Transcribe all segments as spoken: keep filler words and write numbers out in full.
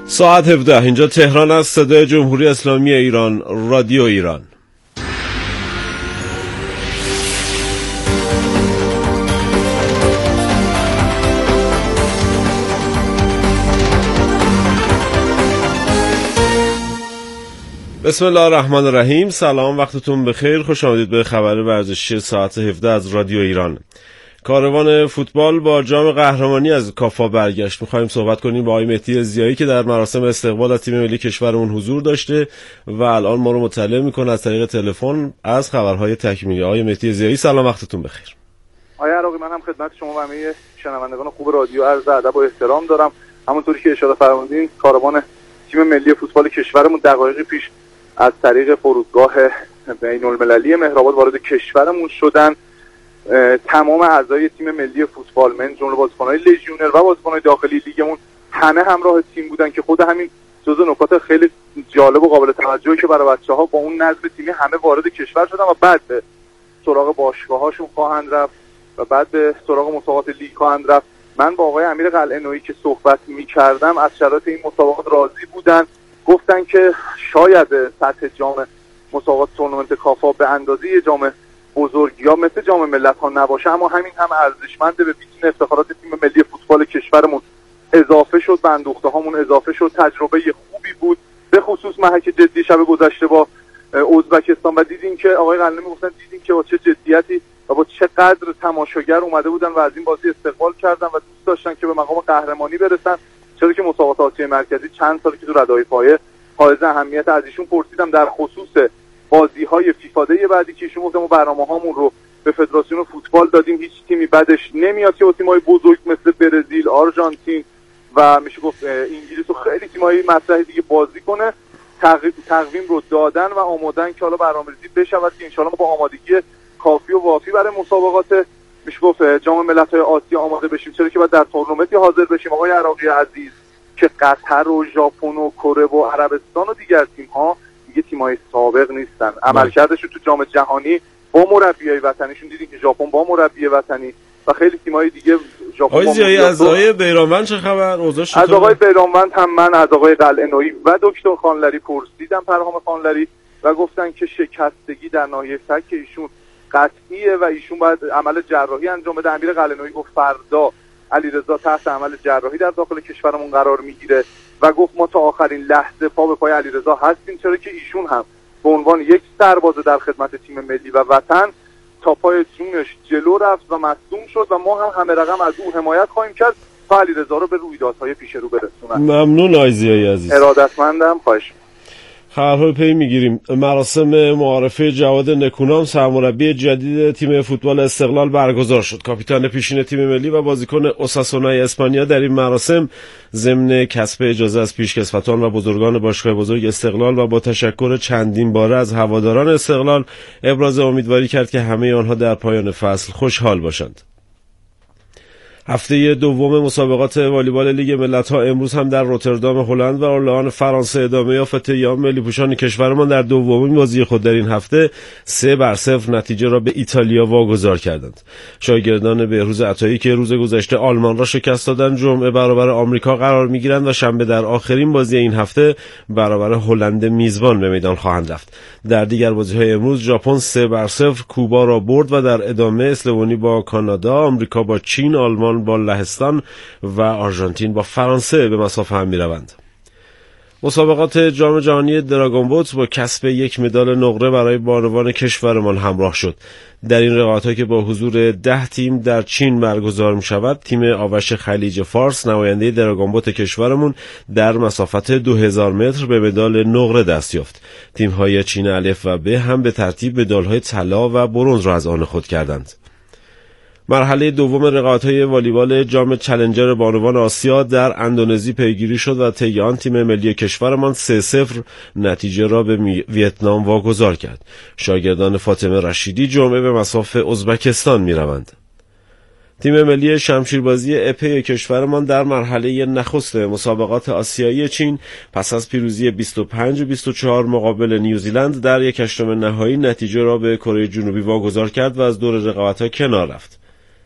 ساعت هفده اینجا تهران است. صدای جمهوری اسلامی ایران، رادیو ایران. بسم الله الرحمن الرحیم. سلام، وقتتون بخیر. خوش آمدید به خبر ورزشی ساعت هفده از رادیو ایران. کاروان فوتبال با جام قهرمانی از کافا برگشت. می‌خوایم صحبت کنیم با آقای مهدی ضیایی که در مراسم استقبال از تیم ملی کشورمون حضور داشته و الان ما رو مطلع می‌کنه از طریق تلفن از خبرهای تکمیلی. آقای مهدی ضیایی سلام، وقتتون بخیر. آقای عراقی، من هم خدمت شما و همه شنوندگان خوب رادیو عرض ادب و احترام دارم. همونطوری که اشاره فرمودین، کاروان تیم ملی فوتبال کشورمون دقایقی پیش از طریق فرودگاه بین‌المللی مهرآباد وارد کشورمون شدن. تمام اعضای تیم ملی فوتبال من جمله بازیکن‌های لژیونر و بازیکن‌های داخلی لیگمون همه همراه تیم بودن که خود همین جزو نکات خیلی جالب و قابل توجهی که برای بچه‌ها با اون نظم تیمی همه وارد کشور شدن و بعد به سراغ باشگاه‌هاشون خواهند رفت و بعد به سراغ مسابقات لیگ خواهند رفت. من با آقای امیر قلعه‌نویی که صحبت می‌کردم از شرایط این مسابقات راضی بودن. گفتن که شاید سطح جام مسابقات تورنمنت کافا به اندازه جام بزرگ یا مثل جام ملت‌ها نباشه، اما همین هم ارزشمنده. به بیتون افتخارات تیم ملی فوتبال کشورمون اضافه شد، به اندوخته‌هامون اضافه شد. تجربه خوبی بود، به خصوص محک جدی شب گذشته با ازبکستان و دیدیم که آقای قلعه‌نویی میگفتن دیدیم که با چه جدیتی و با چه قدر تماشاگر اومده بودن و از این بازی استقبال کردن و دوست داشتن که به مقام قهرمانی برسن. چرا که مسابقات آسیای مرکزی چند سالی که تو ردای پایه حائز اهمیت. از ایشون پرسیدم در خصوص بازی‌های فیفا دی بعدی که ایشون گفتم برنامه‌هامون رو به فدراسیون فوتبال دادیم، هیچ تیمی بعدش نمیاد که تیم‌های بزرگ مثل برزیل، آرژانتین و میشه گفت انگلیس و خیلی تیم‌های مطرح دیگه بازی کنه. تقویم رو دادن و آمادن که حالا برنامه‌ریزی بشود که ان شاءالله با آمادگی کافی و وافی برای مسابقات میشه گفت جام ملت‌های آسیا آماده بشیم. چرا که بعد در تورنمنتی حاضر بشیم آقای عراقی عزیز که قطر و ژاپن و کره و عربستان و دیگر تیم‌ها دیگه تیم‌های سابق نیستن. عملکردشون تو جام جهانی با مربیای وطنیشون دیدیم که ژاپن با مربی وطنی و خیلی تیم‌های دیگه ژاپن. آقای ضیایی، از آقای بیرانوند چه خبر؟ اوضاع چطوره؟ از آقای بیرانوند هم من از آقای قلعه‌نویی و دکتر خانلری پرسیدم، پرهام خانلری، و گفتن که شکستگی در ناحیه فک ایشون قطعیه و ایشون باید عمل جراحی انجام بده. امیر قلعه‌نویی گفت فردا علیرضا تحت عمل جراحی در داخل کشورمون قرار میگیره و گفت ما تا آخرین لحظه پا به پای علیرضا هستیم. چرا که ایشون هم به عنوان یک سرباز در خدمت تیم ملی و وطن تا پای جونش جلو رفت و مصدوم شد و ما هم همه رقم از او حمایت خواهیم کرد تا علیرضا رو به رویدادهای پیش رو برسونن. ممنون آقای ضیایی عزیز. ارادتمندم. خواهش. خبرهای پی میگیریم. مراسم معارفه جواد نکونام سرمربی جدید تیم فوتبال استقلال برگزار شد. کاپیتان پیشین تیم ملی و بازیکن اوساسونای اسپانیا در این مراسم ضمن کسب اجازه از پیشکسوتان و بزرگان باشگاه بزرگ استقلال و با تشکر چندین باره از هواداران استقلال ابراز امیدواری کرد که همه آنها در پایان فصل خوشحال باشند. هفته دوم مسابقات والیبال لیگ ملت‌ها امروز هم در روتردام هلند و اورلئان فرانسه ادامه یافت. ایام ملی پوشان کشورمان در دومین بازی خود در این هفته سه بر صفر نتیجه را به ایتالیا واگذار کردند. شاگردان بهروز عطایی که روز گذشته آلمان را شکست دادند جمعه برابر آمریکا قرار می‌گیرند و شنبه در آخرین بازی این هفته برابر هلند میزبان به میدان خواهند رفت. در دیگر بازی‌های امروز ژاپن سه بر صفر کوبا را برد و در ادامه اسلوونی با کانادا، آمریکا با چین، آلمان با لهستان و آرژانتین با فرانسه به مسافه هم می‌روند. مسابقات جام جهانی دراگون بوت با کسب یک مدال نقره برای بانوان کشورمان همراه شد. در این رقابت‌ها که با حضور ده تیم در چین برگزار می‌شود، تیم آوش خلیج فارس نماینده دراگون بوت کشورمون در مسافت دو هزار متر به مدال نقره دست یافت. تیم‌های چین الف و ب هم به ترتیب مدال‌های طلا و برنز را از آن خود کردند. مرحله دوم رقابت‌های والیبال جام چالنجر بانوان آسیا در اندونزی پیگیری شد و طی آن تیم ملی کشورمان سه صفر نتیجه را به ویتنام واگذار کرد. شاگردان فاطمه رشیدی جمعه به مصاف ازبکستان می‌روند. تیم ملی شمشیربازی اپی کشورمان در مرحله نخست مسابقات آسیایی چین پس از پیروزی بیست و پنج بیست و چهار مقابل نیوزیلند در یک هشتم نهایی نتیجه را به کره جنوبی واگذار کرد و از دور رقابت‌ها کنار رفت.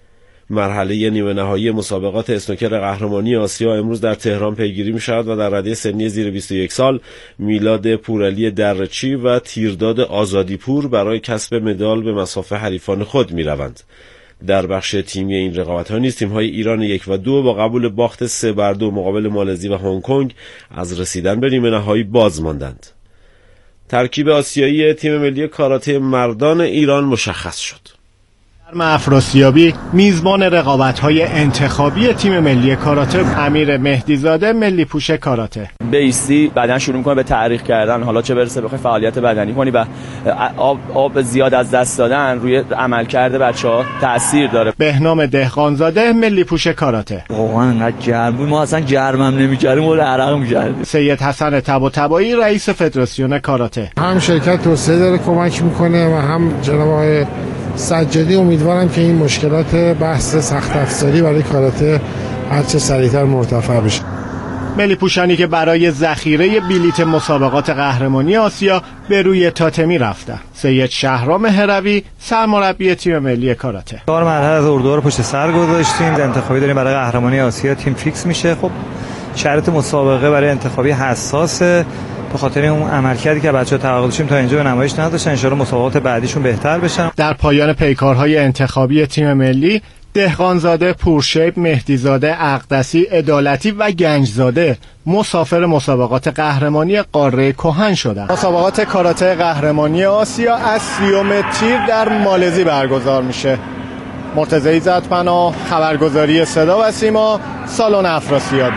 مرحله نیمه نهایی مسابقات اسنوکر قهرمانی آسیا امروز در تهران پیگیری می شود و در رده سنی زیر بیست و یک سال میلاد پورعلی درچی و تیرداد آزادیپور برای کسب مدال به مصاف حریفان خود می روند. در بخش تیمی این رقابت‌ها نیز تیم‌های ایران یک و دو با قبول باخت سه بر دو مقابل مالزی و هنگ کنگ از رسیدن به نیمه نهایی باز ماندند. ترکیب آسیایی تیم ملی کاراته مردان ایران مشخص شد. در افراسیابی میزبان رقابت‌های انتخابی تیم ملی کاراته امیر مهدیزاده ملی پوش کاراته. بیستی بعدن شروع می‌کنه به تعریق کردن، حالا چه برسه بخوای فعالیت بدنی کنی و آب آب زیاد از دست دادن روی عملکرد بچه‌ها تأثیر داره. بهنام دهقانزاده ملی پوش کاراته. واقعا انقدر گرم بود ما اصلا گرمم نمی‌کردیم ولی عرق می‌کردیم. سید حسن طباطبایی رئیس فدراسیون کاراته. هم شرکت توسعه داره کمک می‌کنه و هم جناب آقای سجادی امیدوارم که این مشکلات بحث سخت افزاری برای کاراته هرچه سریعتر مرتفع بشه. ملی پوشانی که برای ذخیره بلیت مسابقات قهرمانی آسیا به روی تاتمی رفته. سید شهرام هروی سرمربی تیم ملی کاراته. چهار مرحله از اردوها رو پشت سر گذاشتیم، انتخابی داریم برای قهرمانی آسیا، تیم فیکس میشه. خب شرط مسابقه برای انتخابی حساسه، به خاطر اون عملکردی که بچه‌ها توقع داشتیم تا اینجا به نمایش نداشتن، ان شاءالله مسابقات بعدیشون بهتر بشن. در پایان پیکارهای انتخابی تیم ملی دهقانزاده، پورشیب، مهدیزاده، اقدسی، عدالتی و گنجزاده مسافر مسابقات قهرمانی قاره کهن شدند. مسابقات کاراته قهرمانی آسیا از سیوم تیر در مالزی برگزار میشه. مرتضی عزت‌پناه، خبرگزاری صدا و سیما، سالن افراسیابی.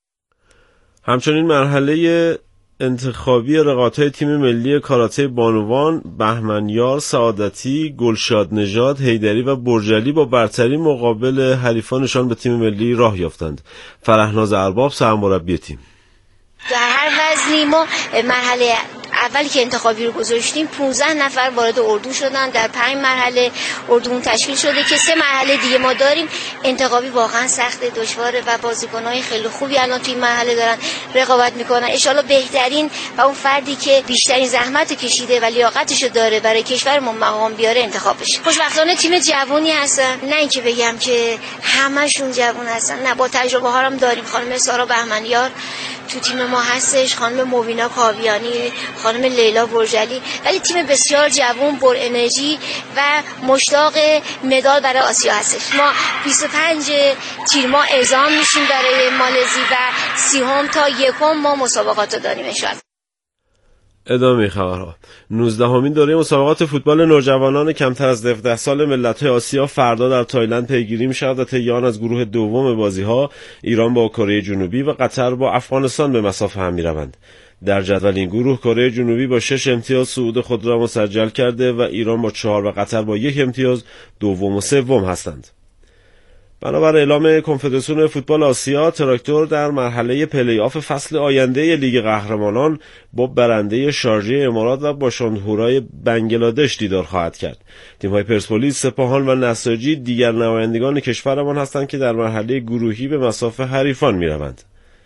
همچنین مرحله انتخابی رقابت‌های تیم ملی کاراته بانوان بهمنیار، سعادتی، گلشاد نژاد، حیدری و برجلی با برتری مقابل حریفانشان به تیم ملی راه یافتند. فرهناز ارباب سرمربی تیم: در هر وزنی ما مرحله اولی که انتخابی رو گذاشتیم پانزده نفر وارد اردو شدن. در پنج مرحله اردومون تشکیل شده که سه مرحله دیگه ما داریم. انتخابی واقعا سخت، دشواره و بازیکن‌های خیلی خوبی الان توی این مرحله دارن رقابت میکنن. ان شاءالله بهترین و اون فردی که بیشترین زحمت کشیده و لیاقتشو داره برای کشورمون مقام بیاره انتخاب بشه. خوشبختانه تیم جوانی هستن، نه اینکه بگم که همشون جوان هستن، نه، با تجربه ها هم داریم. خانم سارا بهمنیار تو تیم ما هستش، خانم موینا کاویانی، خانم لیلا برجلی، ولی تیم بسیار جوان، پر انرژی و مشتاق مدال برای آسیا هستش. ما بیست و پنج تیر ماه اعزام میشیم برای مالزی و سیوم تا یکم ما مسابقات رو داریم ان شاء الله. ادامه خبرها. نوزدهمین دوره مسابقات فوتبال نوجوانان کمتر از هفده سال ملت‌های آسیا فردا در تایلند پیگیری می‌شود و طی آن از گروه دوم بازی‌ها ایران با کره جنوبی و قطر با افغانستان به مصاف هم می‌روند. در جدول این گروه کره جنوبی با شش امتیاز صعود خود را مسجل کرده و ایران با چهار و قطر با یک امتیاز دوم و سوم هستند. بنابر اعلام کنفدراسیون فوتبال آسیا، تراکتور در مرحله پلی آف فصل آینده لیگ قهرمانان با برنده شارجه امارات و با شاندهورای بنگلادش دیدار خواهد کرد. تیم‌های پرسپولیس، سپاهان و نساجی دیگر نمایندگان کشورمان هستند که در مرحله گروهی به مصاف حریفان می‌روند.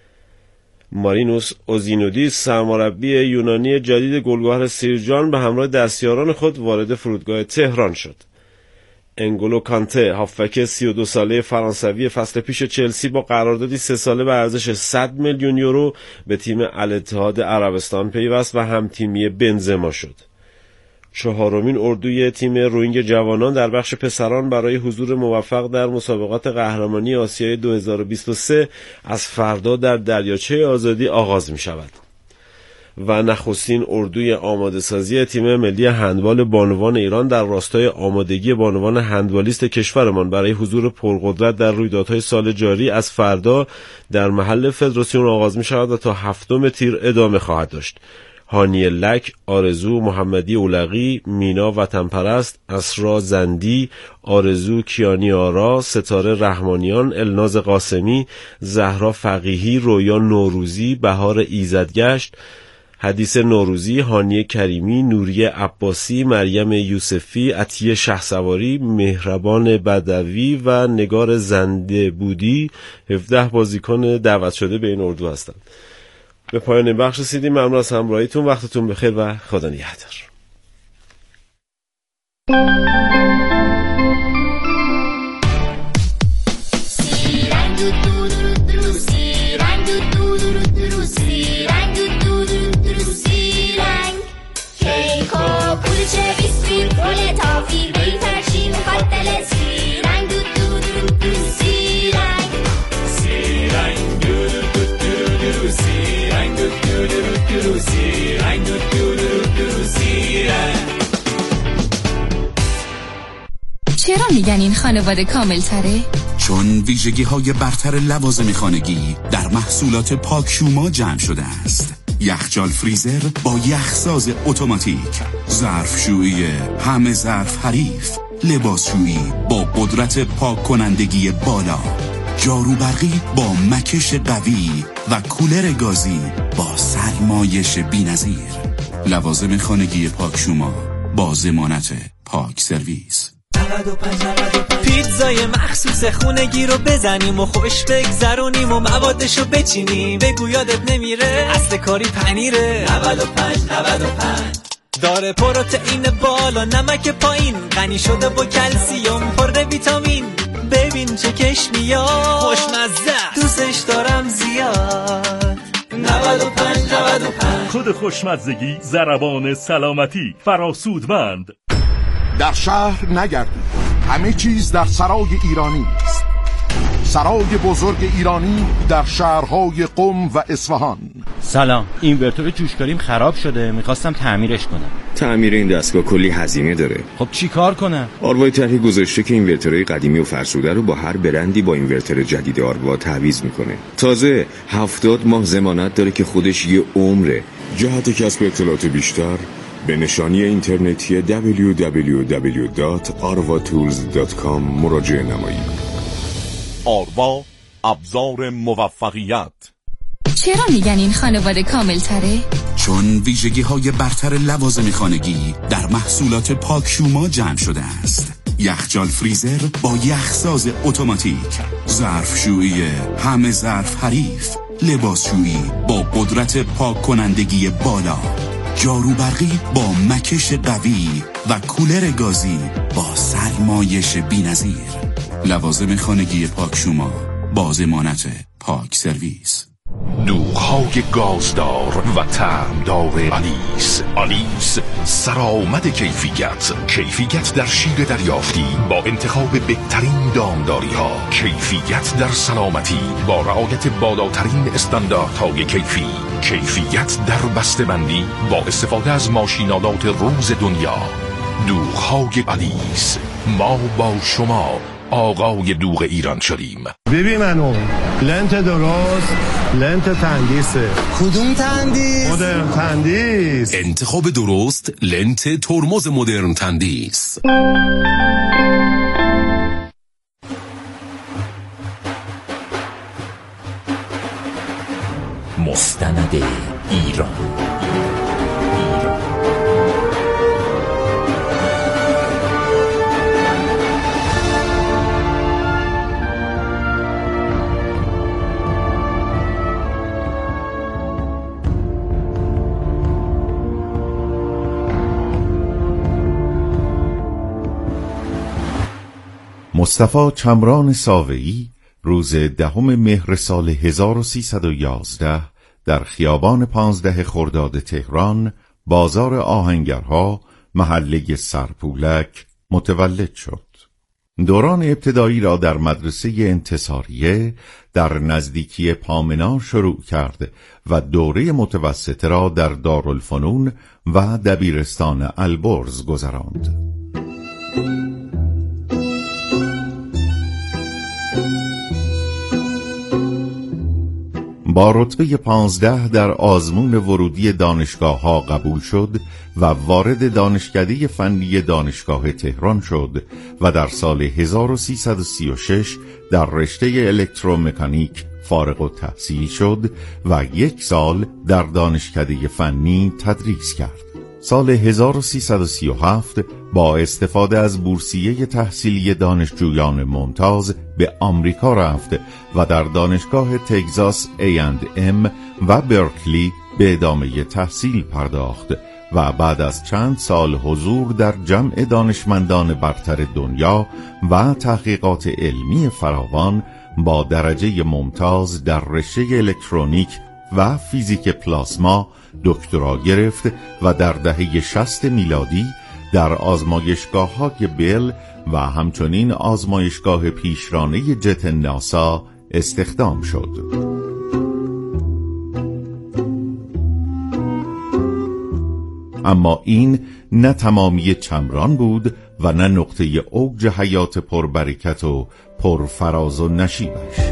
مارینوس اوزینودیس سرمربی یونانی جدید گلگهر سیرجان به همراه دستیاران خود وارد فرودگاه تهران شد. انگولو کانته هافبک سی و دو ساله فرانسوی فصل پیش چلسی با قراردادی سه ساله به ارزش صد میلیون یورو به تیم الاتحاد عربستان پیوست و هم تیمی بنزما شد. چهارمین اردوی تیم روینگ جوانان در بخش پسران برای حضور موفق در مسابقات قهرمانی آسیای دو هزار و بیست و سه از فردا در دریاچه آزادی آغاز می شود. و نخستین اردوی آماده سازی تیم ملی هندبال بانوان ایران در راستای آمادگی بانوان هندبالیست کشورمان برای حضور پرقدرت در رویدادهای سال جاری از فردا در محل فدراسیون آغاز می شود و تا هفتم تیر ادامه خواهد داشت. هانی لک، آرزو محمدی اولقی، مینا وطنپرست، اسرا زندی، آرزو کیانی آرا، ستاره رحمانیان، الناز قاسمی، زهرا فقیهی، رویا نوروزی، بهار ایزدگشت، حدیث نوروزی، هانی کریمی، نوری عباسی، مریم یوسفی، عطیه شهسواری، مهربان بدوی و نگار زنده بودی هفده بازیکن دعوت شده به این اردو هستند. به پایان بخش رسیدیم. ممنون از همراهیتون. وقتتون بخیر و خدا نگهدار. خانواده کامل تره؟ چون ویژگی های برتر لوازم خانگی در محصولات پاکشوما جمع شده است. یخچال فریزر با یخساز اتوماتیک، ظرفشویی همه ظرف حریف، لباسشویی با قدرت پاک کنندگی بالا، جارو برقی با مکش قوی و کولر گازی با سرمایش بی‌نظیر. لوازم خانگی پاکشوما با ضمانت پاک سرویس. پیتزای مخصوص خونگی رو بزنیم و خوش بگذرونیم و موادشو بچینیم، بگو یادت نمیره اصل کاری پنیره. نود و پنج نود و پنج داره پروتئین بالا، نمک پایین، غنی شده با کلسیوم، پر ویتامین. ببین چه کش میاد، خوشمزه، دوستش دارم زیاد. نود و پنج نود و پنج کد خوشمزگی، ضربان سلامتی، فراسودمند. در شهر نگردید، همه چیز در سرای ایرانی است. سرای بزرگ ایرانی در شهرهای قم و اصفهان. سلام، اینورتور جوشکاریم خراب شده، میخواستم تعمیرش کنم. تعمیر این دستگاه کلی هزینه داره. خب چی کار کنم؟ آروای طرحی گذاشته که اینورتورهای قدیمی و فرسوده رو با هر برندی با اینورتور جدید آروا تعویض میکنه. تازه هفتاد ماه ضمانت داره که خودش یه عمره. جهت کسب اطلاعات بیشتر به نشانی اینترنتی دبلیو دبلیو دبلیو دات آروا تولز دات کام مراجعه نمایید. آروا، ابزار موفقیت. چرا میگن این خانواده کامل تره؟ چون ویژگی های برتر لوازم خانگی در محصولات پاکشوما جمع شده است. یخچال فریزر با یخساز اتوماتیک، ظرفشویی همه ظرف حریف، لباسشویی با قدرت پاک کنندگی بالا، جارو برقی با مکش قوی و کولر گازی با سرمایش بی‌نظیر. لوازم خانگی پاکشوما با ضمانت پاک سرویس. دوغ‌های گازدار و طعمدار آلیس. آلیس سرآمد کیفیت. کیفیت در شیر دریافتی با انتخاب بهترین دامداری ها. کیفیت در سلامتی با رعایت بالاترین استانداردهای کیفی. کیفیت در بسته‌بندی با استفاده از ماشینالات روز دنیا. دوغ‌های آلیس. ما با شما آقای دوغ ایران شدیم. ببین منو لنت درست، لنت تندیسه. کدوم تندیس؟ مدرن تندیس. انتخاب درست، لنت ترمز مدرن تندیس. مستند ایران. مصطفی چمران ساوه‌ای روز دهم مهر سال هزار و سیصد و یازده در خیابان پانزده خرداد تهران، بازار آهنگرها، محله سرپولک متولد شد. دوران ابتدایی را در مدرسه انتصاریه در نزدیکی پامنار شروع کرد و دوره متوسطه را در دارالفنون و دبیرستان البرز گذراند. با رتبه پانزده در آزمون ورودی دانشگاه ها قبول شد و وارد دانشکده فنی دانشگاه تهران شد و در سال هزار و سیصد و سی و شش در رشته الکترومکانیک فارغ التحصیل شد و یک سال در دانشکده فنی تدریس کرد. سال هزار و سیصد و سی و هفت با استفاده از بورسیه تحصیلی دانشجویان ممتاز به آمریکا رفت و در دانشگاه تگزاس ای اند ام و برکلی به ادامه تحصیل پرداخت و بعد از چند سال حضور در جمع دانشمندان برتر دنیا و تحقیقات علمی فراوان با درجه ممتاز در رشته الکترونیک و فیزیک پلاسما دکترا گرفت و در دهه شصت میلادی در آزمایشگاه‌های بیل و همچنین آزمایشگاه پیشرانه جت ناسا استخدام شد. اما این نه تمامی چمران بود و نه نقطه اوج حیات پربرکت و پرفراز و نشیبش.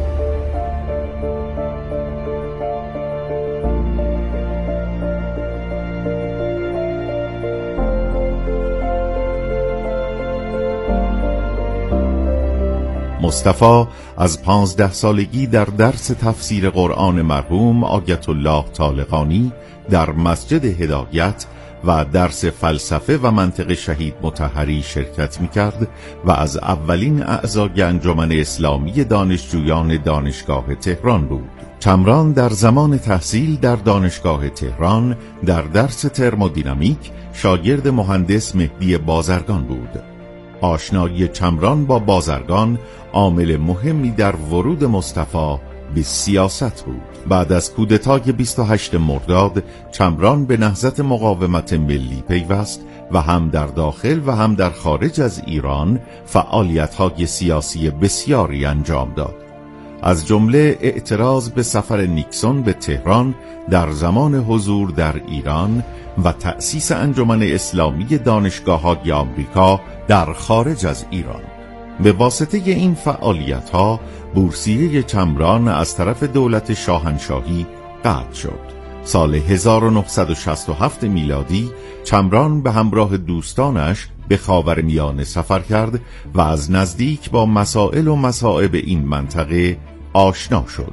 مصطفی از پانزده سالگی در درس تفسیر قرآن مرحوم آیت الله طالقانی در مسجد هدایت و درس فلسفه و منطق شهید مطهری شرکت می‌کرد و از اولین اعضای انجمن اسلامی دانشجویان دانشگاه تهران بود. چمران در زمان تحصیل در دانشگاه تهران در درس ترمودینامیک شاگرد مهندس مهدی بازرگان بود. آشنایی چمران با بازرگان عامل مهمی در ورود مصطفی به سیاست بود. بعد از کودتای بیست و هشتم مرداد چمران به نهضت مقاومت ملی پیوست و هم در داخل و هم در خارج از ایران فعالیت‌های سیاسی بسیاری انجام داد. از جمله اعتراض به سفر نیکسون به تهران در زمان حضور در ایران و تأسیس انجمن اسلامی دانشگاه‌های آمریکا در خارج از ایران. به واسطه این فعالیت‌ها بورسیه چمران از طرف دولت شاهنشاهی قطع شد. سال هزار و نهصد و شصت و هفت میلادی چمران به همراه دوستانش به خاورمیانه سفر کرد و از نزدیک با مسائل و مصائب این منطقه آشنا شد.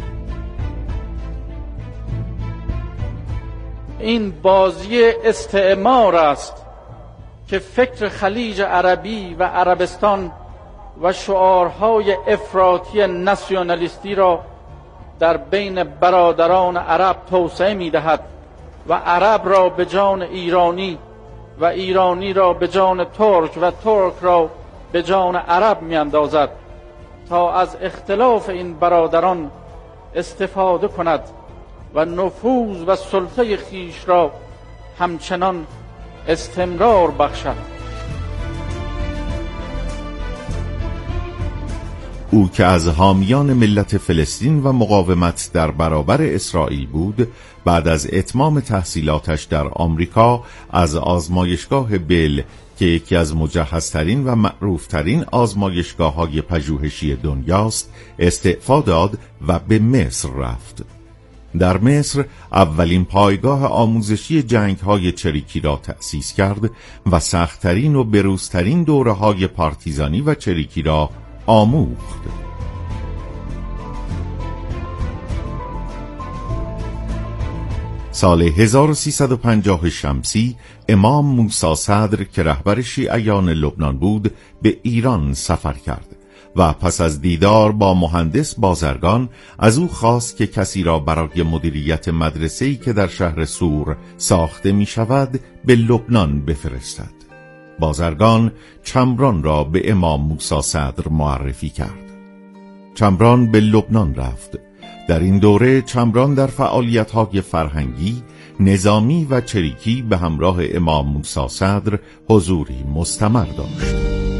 این بازی استعمار است که فکر خلیج عربی و عربستان و شعارهای افراطی ناسیونالیستی را در بین برادران عرب توسعه می‌دهد و عرب را به جان ایرانی و ایرانی را به جان ترک و ترک را به جان عرب می‌اندازد تا از اختلاف این برادران استفاده کند و نفوذ و سلطه خیش را همچنان استمرار بخشد. او که از حامیان ملت فلسطین و مقاومت در برابر اسرائیل بود، بعد از اتمام تحصیلاتش در آمریکا از آزمایشگاه بل که یکی از مجهزترین و معروفترین آزمایشگاه‌های پژوهشی دنیاست استعفا داد و به مصر رفت. در مصر اولین پایگاه آموزشی جنگ‌های چریکی را تأسیس کرد و سخت‌ترین و بروزترین دوره‌های پارتیزانی و چریکی را آموخت. سال هزار و سیصد و پنجاه شمسی امام موسی صدر که رهبر شیعیان لبنان بود به ایران سفر کرد و پس از دیدار با مهندس بازرگان از او خواست که کسی را برای مدیریت مدرسه‌ای که در شهر سور ساخته می شود به لبنان بفرستد. بازرگان چمران را به امام موسی صدر معرفی کرد. چمران به لبنان رفت. در این دوره چمران در فعالیت‌های فرهنگی، نظامی و چریکی به همراه امام موسی صدر حضوری مستمر داشت.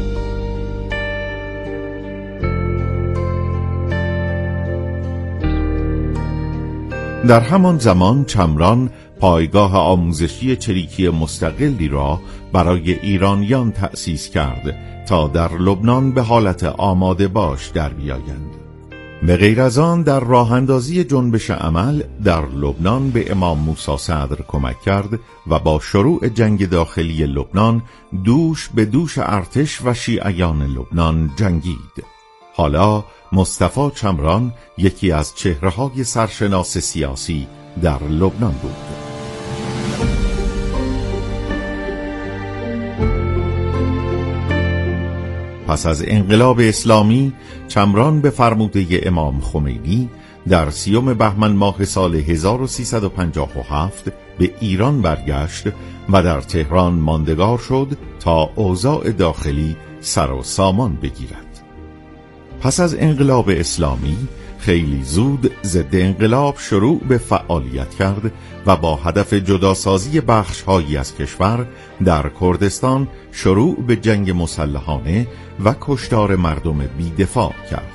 در همان زمان چمران پایگاه آموزشی چریکی مستقلی را برای ایرانیان تأسیس کرد تا در لبنان به حالت آماده باش در بیایند. به غیر از آن در راه اندازی جنبش عمل در لبنان به امام موسی صدر کمک کرد و با شروع جنگ داخلی لبنان دوش به دوش ارتش و شیعیان لبنان جنگید. حالا مصطفی چمران یکی از چهره‌های سرشناس سیاسی در لبنان بود. پس از انقلاب اسلامی چمران به فرموده امام خمینی در سیوم بهمن ماه سال هزار و سیصد و پنجاه و هفت به ایران برگشت و در تهران ماندگار شد تا اوضاع داخلی سر و سامان بگیرد. پس از انقلاب اسلامی خیلی زود ضد انقلاب شروع به فعالیت کرد و با هدف جداسازی بخش‌هایی از کشور در کردستان شروع به جنگ مسلحانه و کشتار مردم بی‌دفاع کرد.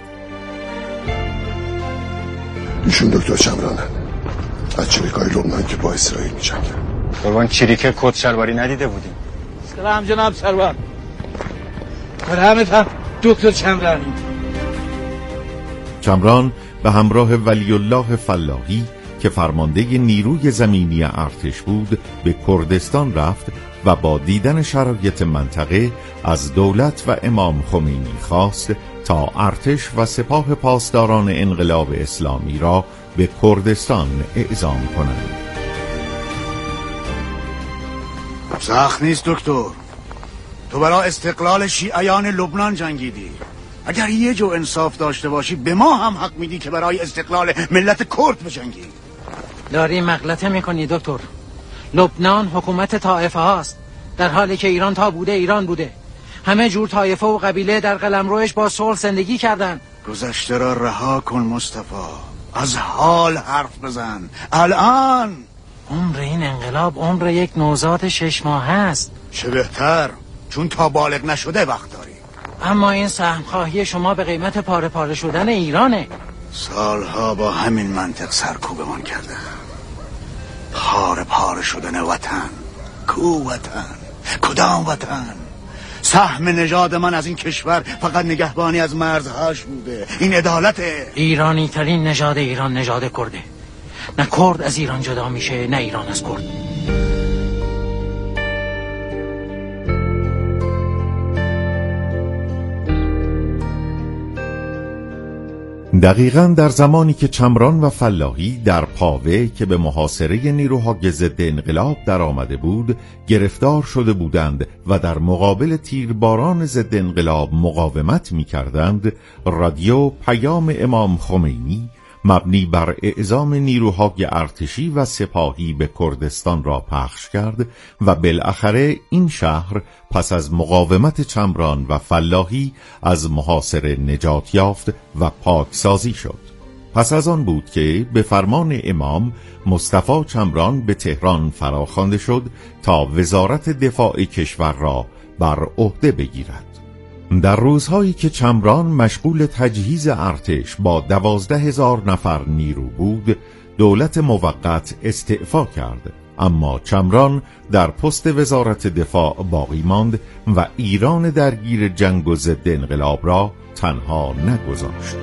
ایشون دکتر چمرانن، از چریکای لبنان که با اسرائیل می‌جنگن. قربان چریکه کت شلواری ندیده بودیم. سلام جناب سرور. مرحمت هم دکتر چمرانی. چمران به همراه ولی الله فلاحی که فرمانده نیروی زمینی ارتش بود به کردستان رفت و با دیدن شرایط منطقه از دولت و امام خمینی خواست تا ارتش و سپاه پاسداران انقلاب اسلامی را به کردستان اعزام کنند. سخت نیست دکتر. تو برای استقلال شیعیان لبنان جنگیدی. اگر یه جو انصاف داشته باشی به ما هم حق میدی که برای استقلال ملت کرد بجنگی. داری مغلطه میکنی دکتر. لبنان حکومت طائفه هاست، در حالی که ایران تا بوده ایران بوده. همه جور طایفه و قبیله در قلمروش با صلح زندگی کردن. گذشته را رها کن مصطفی، از حال حرف بزن. الان عمر این انقلاب عمر یک نوزاد شش ماه است. چه بهتر، چون تا بالغ نشده وقت داری. اما این سهمخواهی شما به قیمت پاره پاره شدن ایرانه. سالها با همین منطق سرکوبمان کرده. پاره پاره شدن وطن. کو وطن؟ کدام وطن؟ سهم نژاد من از این کشور فقط نگهبانی از مرزهاش بوده. این عدالته. ایرانی ترین نژاد ایران نژاد کرده. نه کرد از ایران جدا میشه نه ایران از کرد. دقیقاً در زمانی که چمران و فلاحی در پاوه که به محاصره نیروهای ضد انقلاب در آمده بود گرفتار شده بودند و در مقابل تیرباران ضد انقلاب مقاومت می کردند، رادیو پیام امام خمینی مبنی بر اعزام نیروهای ارتشی و سپاهی به کردستان را پخش کرد و بالاخره این شهر پس از مقاومت چمران و فلاحی از محاصره نجات یافت و پاکسازی شد. پس از آن بود که به فرمان امام مصطفی چمران به تهران فراخوانده شد تا وزارت دفاع کشور را بر عهده بگیرد. در روزهایی که چمران مشغول تجهیز ارتش با دوازده هزار نفر نیرو بود، دولت موقت استعفا کرد، اما چمران در پست وزارت دفاع باقی ماند و ایران درگیر جنگ و ضد انقلاب را تنها نگذاشت.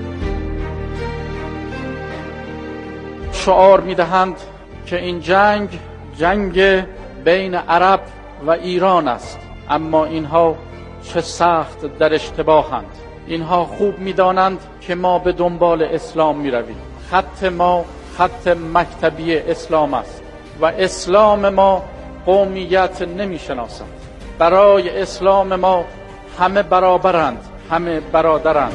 شعار میدهند که این جنگ جنگ بین عرب و ایران است، اما اینها چه سخت در اشتباهند. اینها خوب میدانند که ما به دنبال اسلام میرویم. خط ما خط مکتبی اسلام است و اسلام ما قومیت نمیشناسد. برای اسلام ما همه برابرند، همه برادرند.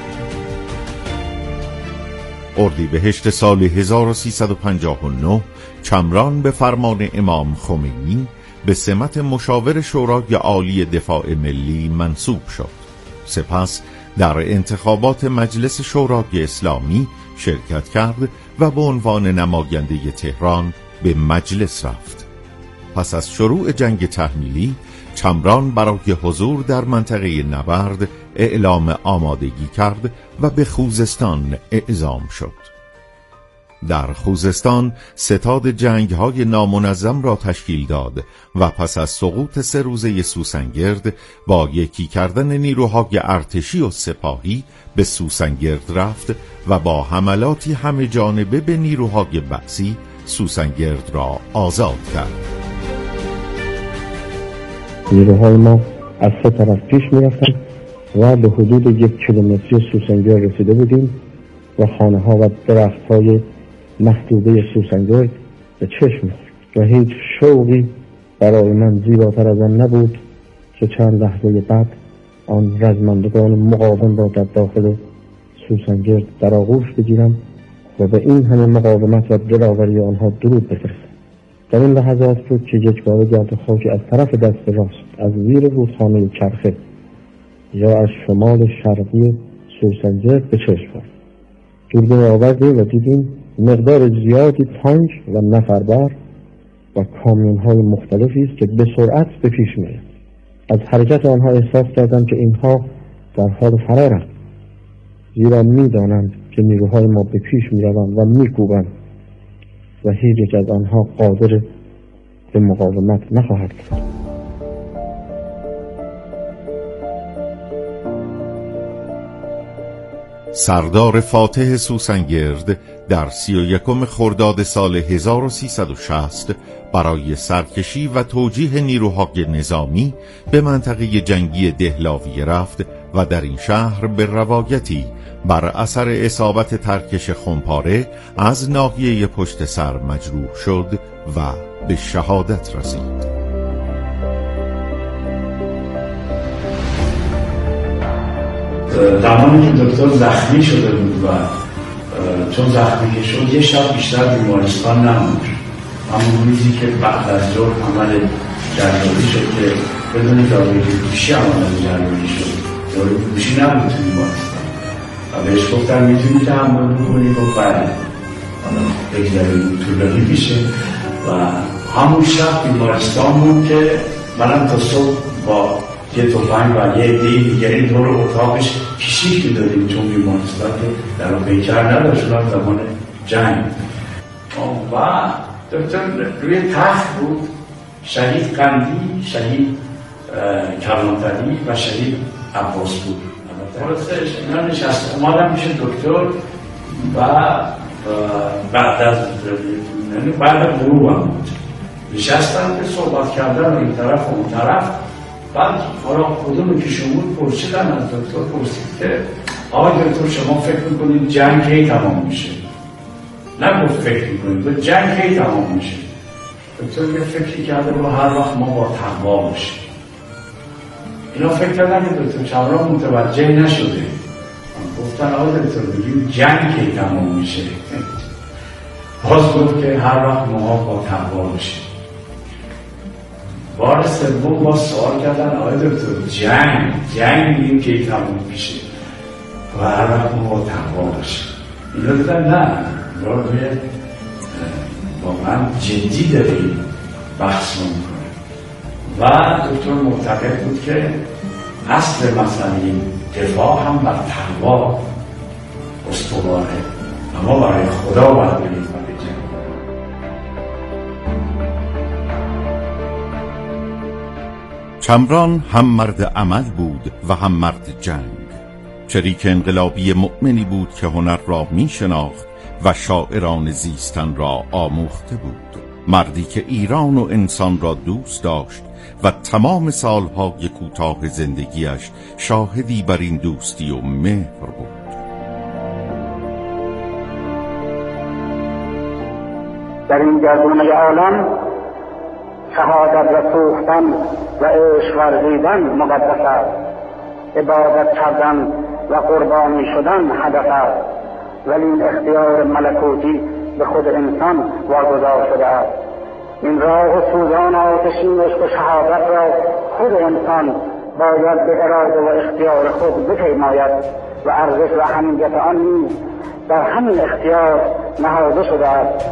اردیبهشت سال هزار و سیصد و پنجاه و نه چمران به فرمان امام خمینی به سمت مشاور شورای عالی دفاع ملی منصوب شد. سپس در انتخابات مجلس شورای اسلامی شرکت کرد و به عنوان نماینده تهران به مجلس رفت. پس از شروع جنگ تحمیلی چمران برای حضور در منطقه نبرد اعلام آمادگی کرد و به خوزستان اعزام شد. در خوزستان ستاد جنگ‌های نامنظم را تشکیل داد و پس از سقوط سه روزه سوسنگرد با یکی کردن نیروهای ارتشی و سپاهی به سوسنگرد رفت و با حملاتی همه جانبه به نیروهای بعثی سوسنگرد را آزاد کرد. نیروهای ما از سه طرف پیش می رفتن و به حدود یک کیلومتری سوسنگرد رسیده بودیم و خانه ها و درخت های محدوده سوسنگرد به چشم و هیچ شوقی برای من زیباتر از آن نبود که چند لحظه بعد آن رزمندگان مقاوم را در داخل سوسنگرد در آغوش بگیرم و به این همه مقاومت و دلاوری آنها درود بفرستم. در این لحظات بود که یک بار گرد خاکی از طرف دست راست از زیر رودخانه چرخه یا از شمال شرقی سوسنگرد به چشم خورد. دوربین آوردیم و دیدیم مقدار زیادی تانک و نفربر و کامیون های مختلفی است که به سرعت به پیش می‌آیند. از حرکت آنها احساس کردم که اینها در حال فرارند، زیرا می‌دانند که نیروهای ما به پیش می‌روند و می‌کوبند و هیچ یک از آنها قادر به مقاومت نخواهد کرد. سردار فاتح سوسنگرد در سی و یکم خرداد سال هزار و سیصد و شصت برای سرکشی و توجیه نیروهای نظامی به منطقه جنگی دهلاویه رفت و در این شهر به روایتی بر اثر اصابت ترکش خمپاره از ناحیه پشت سر مجروح شد و به شهادت رسید. زمانی که دکتر زخمی شده بود و چون زخمی که شد یه شب بیشتر بیمارستان نموند. همون روزی که بعد از ظهر عمل جراحی شد که بدون داروی گوشی عمل جراحی شد، داروی گوشی نبود تو بیمارستان و بهش گفتن میتونی تحمل بکنی و بله حالا بگذاریم طولانی میشه و همون شب بیمارستان بود که منم تا صبح با یه توفنگ و یه عده دیگری دور اتاقش کشیک میدادیم چون بیمارستان که در پیکر نداشت زمان جنگ و دکتر روی تخت بود، شهید قندی، شهید کلانتری و شهید عباس بود. درستش اینا نشست اومدم میشه دکتر و بعد از بعد غروب هم بود نشستم که صحبت کردن این طرف و اون طرف. بعد حالا کدومی که شما پرسیدن از دکتر پرسید که آقای دکتر شما فکر میکنید جنگ کی تمام میشه؟ نگفت فکر میکنید به جنگ کی تمام میشه. دکتر یه فکری کرده با هر وقت ما با تقوا باشیم. اینا فکر کردن که دکتر چمران متوجه نشده. گفتن آقای دکتر بگیم جنگ کی تمام میشه؟ باز گفت که هر وقت ما با تقوا باشیم. بار سوم با سوال کردن آقای دکتر جنگ جنگ میگیم که تموم میشه و هر وقت ما با تقوا باشیم. اینا دیدن نه را روی واقعا جدی داریم بحث میکنه و دکتر معتقد بود که اصل مسئله دفاع هم بر تقوا استواره، اما برای خدا باید بریم و بجنگیم. چمران هم مرد عمل بود و هم مرد جنگ. شریک انقلابی مؤمنی بود که هنر را می شناخت و شاعران زیستن را آموخته بود. مردی که ایران و انسان را دوست داشت و تمام سالهای کوتاه زندگیش شاهدی بر این دوستی و مهر بود. در این گردونه عالم شهادت و سوختن و عشق ورزیدن مقدس است، عبادت کردن و قربانی شدن هدف است، ولی این اختیار ملکوتی به خود انسان واگذار شده است. این راه سوزان آتشین عشق و شهادت را خود انسان باید به اراده و اختیار خود بپیماید و ارزش و اهمیت آن نیز در همین اختیار نهاده شده است.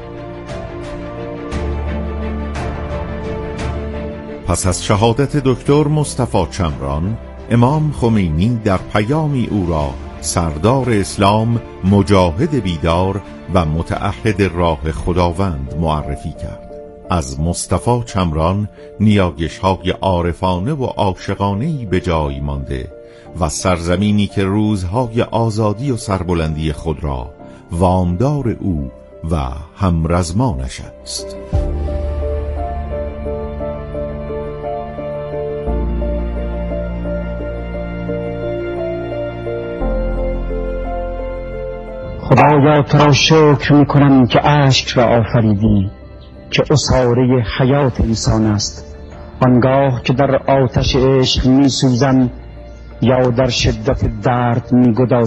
پس از شهادت دکتر مصطفی چمران، امام خمینی در پیامی او را سردار اسلام، مجاهد بیدار و متعهد راه خداوند معرفی کرد. از مصطفی چمران نیایش‌های عارفانه و عاشقانه‌ای به جای مانده و سرزمینی که روزهای آزادی و سربلندی خود را وامدار او و همرزمانش است. خدایا تو را شکر میکنم که اشک را آفریدی که عصاره حیات انسان است. آنگاه که در آتش عشق میسوزم یا در شدت درد میگدازم